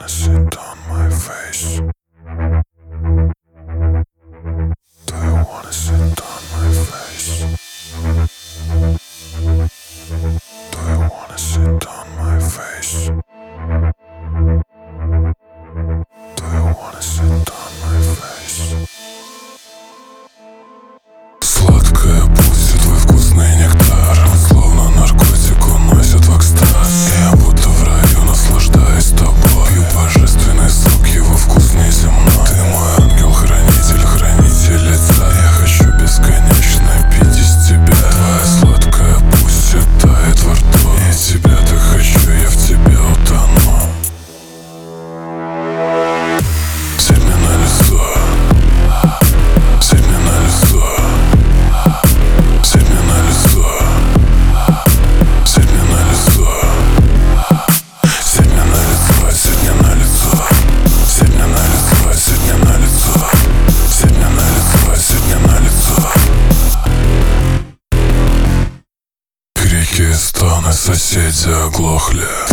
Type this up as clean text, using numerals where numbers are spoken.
wanna sit on my face? Do you wanna sit on my face? Do you wanna sit on my face? Do you wanna sit on my face? Сладкая пусть, твой вкусный нектар, словно наркотик уносит в экстаз. Я будто в раю наслаждаюсь тобой, пью божественный сок, его вкус неземной. Ты мой ангел-хранитель, хранитель лица. Я хочу бесконечно пить из тебя. Твоя сладкая пусть тает во рту. Я тебя так хочу, я в тебе утону. Сядь мне на лицо, сядь мне на лицо, сядь мне на лицо, сядь мне на лицо, сядь мне на лицо, сядь мне на лицо, сядь мне на лицо, сядь мне на лицо, сядь мне на лицо, сядь мне на лицо. Крики и стоны, соседи оглохли.